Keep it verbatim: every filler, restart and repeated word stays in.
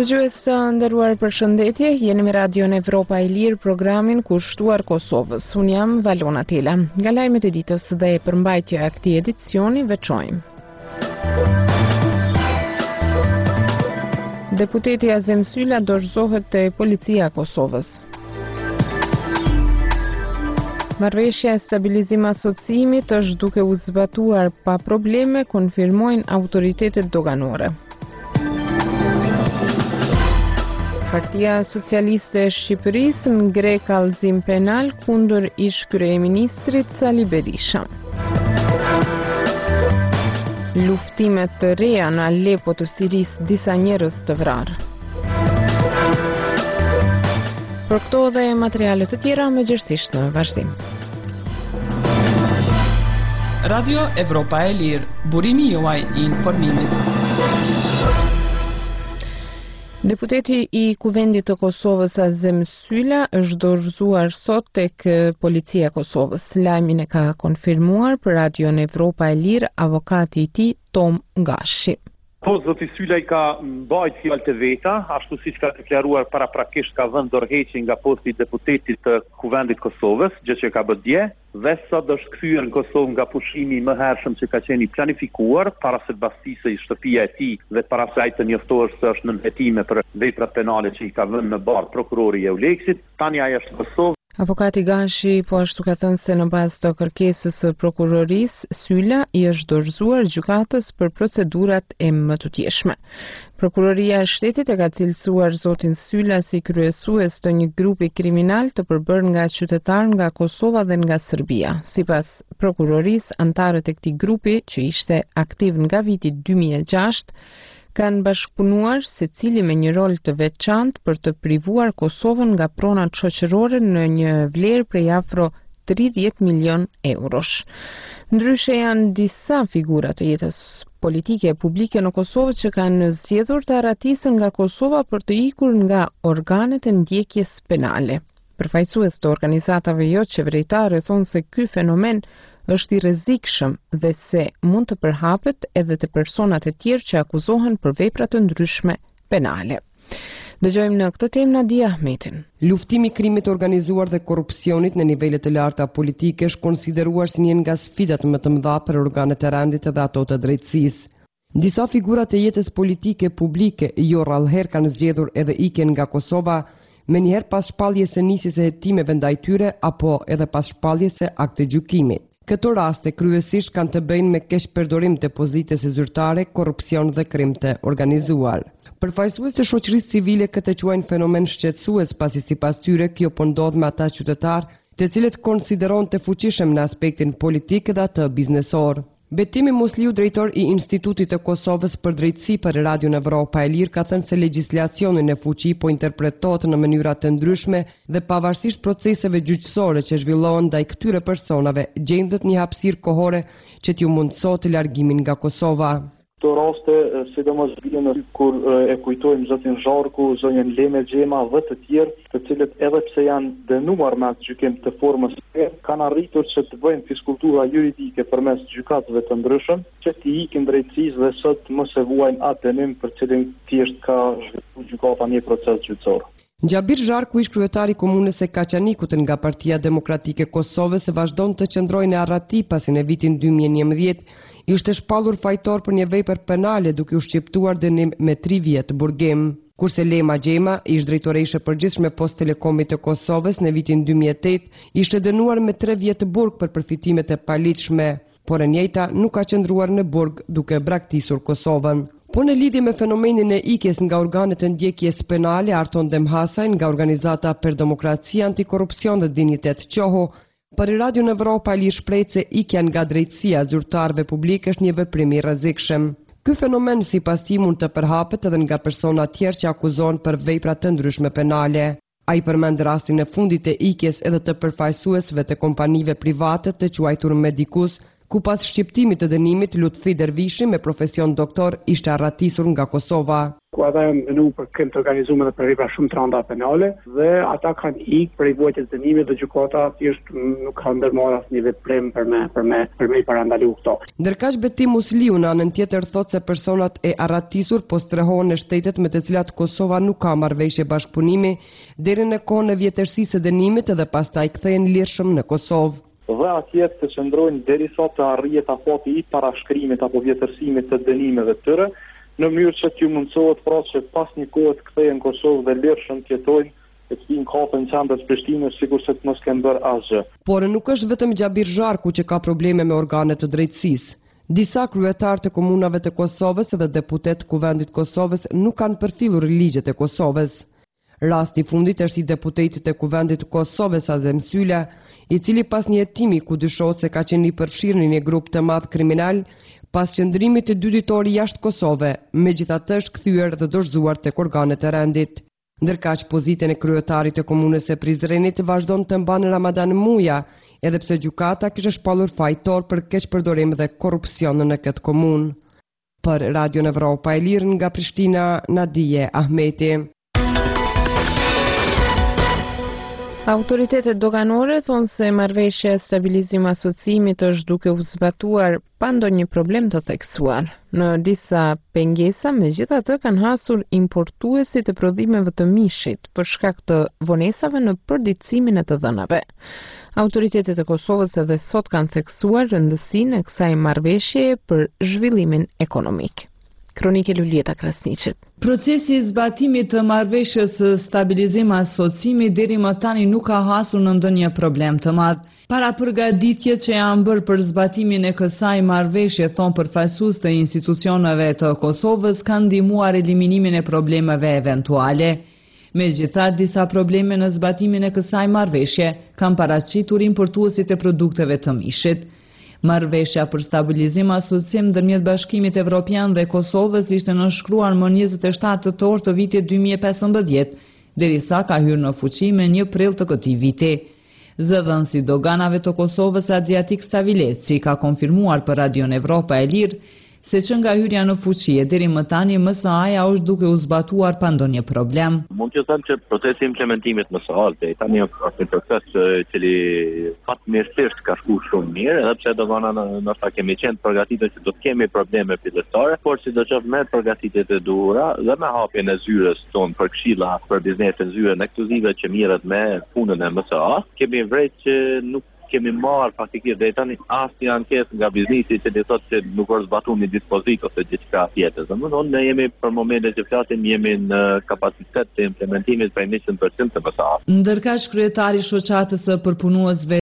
Dëgjues të nderuar, përshëndetje, jeni me Radion Evropa e Lirë, programin kushtuar Kosovës. Unë jam Valona Tela. Nga lajmet e ditës dhe përmbajtja e këtij edicioni veçojmë. Deputeti Azem Sylla dorëzohet te policia e Kosovës. Marrëveshja e stabilizim asociimit është duke u zbatuar pa probleme, konfirmojnë autoritetet doganore. Partia Socialiste e Shqipërisë ngre kallëzim penal kundër ish kryeministrit Sali Berisha. Luftimet të reja në Alepo të Sirisë, disa njerëz të vrarë. Për këto dhe materiale të tjera, mëgjërësisht në vazhdim. Radio Evropa e Lirë, burimi juaj i informimit. Deputeti i Kuvendit të Kosovës Azem Sylla është dorëzuar sot tek policia e Kosovës. Lajmin e ka konfirmuar për Radion Evropa e Lirë avokati i tij Tom Gashi. Po, zoti Sylla i ka mbajt fjalët e veta, ashtu siç ka deklaruar paraprakisht ka vënë dorëheqje nga posti i deputetit të Kuvendit Kosovës, gjë që ka bërë dje, dhe sot është kthyer në Kosovë nga pushimi i mëhershëm që ka qenë i planifikuar para se të mbastisej shtëpia e tij dhe para se ai të njoftohet se është në ndërtime për veprat penale që i ka vënë në barë prokurori i Euleksit. Tani ai është në Kosovë. Avokati Gashi po ashtu ka thënë se në bazë të kërkesës së prokurorisë, Sylla i është dorëzuar gjykatës për procedurat e mëtutjeshme. Prokuroria e Shtetit e ka cilësuar zotin Sylla si kryesues të një grupi kriminal të përbërë nga qytetarë nga Kosova dhe nga Serbia. Sipas prokurorisë, antarët e këtij grupi, që ishte aktiv nga viti dy mijë e gjashtë, kanë bashkëpunuar secili me një rol të veçantë për të privuar Kosovën nga pronat shoqërore në një vlerë prej afro tridhjetë milion eurosh. Ndryshe janë disa figura të jetës politike e publike në Kosovë që kanë zgjedhur të arratisen nga Kosova për të ikur nga organet e ndjekjes penale. Përfaqësues të organizatave jo qeveritare thonë se ky fenomen është i rrezikshëm dhe se mund të përhapet edhe te personat e tjerë që akuzohen për vepra të ndryshme penale. Dëgjojmë në këtë temë Nadia Ahmetin. Luftimi i krimit organizuar dhe korrupsionit në nivele të larta politike është konsideruar si një nga sfidat më të mëdha për organet e rendit dhe ato të drejtësisë. Disa figura të jetës politike publike jo rrallëherë kanë zgjedhur edhe ikjen nga Kosova, me njëherë pas shpalljes së nisjes së hetimeve ndaj tyre apo edhe pas shpalljes së aktit gjykimit. Këto raste kryesisht kanë të bëjnë me keq përdorim të pozitës së zyrtare, korrupsion dhe krim të organizuar. Përfaqësues të shoqërisë civile këtë quajnë fenomen shqetësues, pasi sipas tyre kjo po ndodh me ata qytetarë të cilët konsiderohen të fuqishëm në aspektin politik dhe atë biznesor. Betimi Musliu, drejtor i Institutit të Kosovës për drejtësi për Radion Evropa e Lirë, ka thënë se legjislacioni në fuqi po interpretohet në mënyra të ndryshme dhe pavarësisht proceseve gjyqësore që zhvillohen ndaj këtyre personave, gjendet një hapësirë kohore që t'ju mundësojë largimin nga Kosova. Këto raste, sidomos vjen kur e kujtojmë zotin Zharku, zonjën Leme Xhema dhe të tjerë, të cilët edhe pse janë dënuar me atë gjykim të formës së kanë arritur që të bëjnë fiskultura juridike përmes gjykatëve të ndryshëm, që t'i ikin drejtësisë dhe sot mos e vuajnë atë dënim për cilin thjesht ka zhvilluar gjykata një proces gjyqësor. Gjabir Zharku, ish kryetari i komunës së Kaçanikut nga Partia Demokratike e Kosovës, vazhdon të qëndrojë në arrati pasi në vitin dy mijë e njëmbëdhjetë ishte shpallur fajtor për një vepër penale duke u shqiptuar dënim me tri vjet burgim. Kurse Lema Xhema, ish drejtoreshe e përgjithshme Post Telekomit të Kosovës në vitin dy mijë e tetë, ishte dënuar me tre vjet burg për përfitimet e paligjshme, por e njëjta nuk ka qëndruar në burg duke braktisur Kosovën. Po në lidhje me fenomenin e ikjes nga organet e ndjekjes penale, Arton Demhasaj nga Organizata për Demokraci, Antikorrupsion dhe Dinjitet Qoho, për Radion Evropa e Lirë shpreh se ikja nga drejtësia zyrtarëve publik është një veprim i rrezikshëm. Ky fenomen sipas tij mund të përhapet edhe nga persona të tjerë që akuzohen për vepra të ndryshme penale. Ai përmend rastin e fundit të ikjes edhe të përfaqësuesve të kompanive private të quajtur Medicus, ku pas shqiptimit të dënimit Lutfi Dervishi me profesion doktor ishte arratisur nga Kosova. Ku ata janë dënuar për krim të organizuar dhe për vepra shumë të rënda penale dhe ata kanë ikë për vuajtjes së dënimit dhe gjykata thjesht nuk ka ndërmarrë asnjë veprim për me për me për me parandalu këto. Ndërkaq Betim Musliu në anën tjetër thotë se personat e arratisur po strehohen në shtetet me të cilat Kosova nuk ka marrëveshje bashkëpunimi deri në kohën e vjetërsisë së dënimit dhe pastaj kthehen lirshëm në Kosovë. Dhe atje të qëndrojnë derisa të arrihet afati i parashkrimit apo vjetërsimit të dënimeve të tyre, në mënyrë që t'ju mundsohet pra që pas një kohe të kthehen në Kosovë dhe lirshëm të jetojnë e të vinë kapën qendrës Prishtinës sikur se të mos kenë bërë asgjë. Por nuk është vetëm Gjabir Zharku që ka probleme me organet të drejtësisë. Disa kryetar të komunave të Kosovës dhe deputet kuvendit Kosovës nuk kanë përfillur ligjet e Kosovës. Rasti i fundit është i deputetit të kuvendit të Kosovës Azem Sylla, i cili pas një hetimi ku dyshohet se ka qenë i përfshirë në një grup të madh kriminal, pas qëndrimit të dy ditori jashtë Kosove, megjithatë është kthyer dhe dorëzuar tek organet e rendit. Ndërkaq pozitën e kryetarit të komunës së Prizrenit vazhdon të mbanë Ramadan Muja, edhe pse gjykata kishte shpallur fajtor për keqpërdorim dhe korrupsion në këtë komunë. Për Radio Evropa e Lirë nga Prishtina, Nadije Ahmeti. Autoritetet doganore thonë se marrëveshja e stabilizim asociimit është duke u zbatuar pa ndonjë problem të theksuar. Në disa pengesa, megjithatë, kanë hasur importuesit e prodhimeve të mishit për shkak të vonesave në përditësimin e të dhënave. Autoritetet e Kosovës edhe sot kanë theksuar rëndësinë e kësaj marrëveshjeje për zhvillimin ekonomik. Kronike Lulieta Krasniqit. Procesi i zbatimit të marrëveshjes së stabilizim asociimi deri më tani nuk ka hasur në ndonjë problem të madh. Para përgatitjet që janë bërë për zbatimin e kësaj marrëveshje, thon përfaqësues të institucioneve të Kosovës, kanë ndihmuar eliminimin e problemeve eventuale. Megjithatë, disa probleme në zbatimin e kësaj marrëveshje kanë paraqitur importuesit e produkteve të mishit. Marrëveshja për stabilizim asociim ndërmjet Bashkimit Evropian dhe Kosovës ishte nënshkruar më njëzet e shtatë tetor të vitit dy mijë e pesëmbëdhjetë, derisa ka hyrë në fuqi me një prill të këtij viti. Zëdhënësi doganave të Kosovës Adriatik Stavileci ka konfirmuar për Radio Evropa e Lirë se që nga hyrja në fuqi e deri më tani M S A-ja është duke u zbatuar pa ndonjë problem. Mund të them që procesi i implementimit M S A-s deri tani është një proces i cili fatmirësisht ka shkuar shumë mirë, edhe pse dogana ndoshta kemi qenë përgatitur që do të kemi probleme fillestare, por sidoqoftë me përgatitjet e duhura dhe me hapjen e zyrës tonë për këshilla për biznesin zyrën ekskluzive që mirret me punën e M S A-s, kemi vërejtë që nuk kemi marrë faktikisht deri tani asnjë ankesë nga biznesi që të thotë se nuk është zbatuar një dispozit ose diçka tjetër. Domethënë ne jemi për momentin që flasim jemi në kapacitet të implementimit prej njëqind përqind të M S A-s. Ndërkaq kryetari i shoqatës së përpunuesve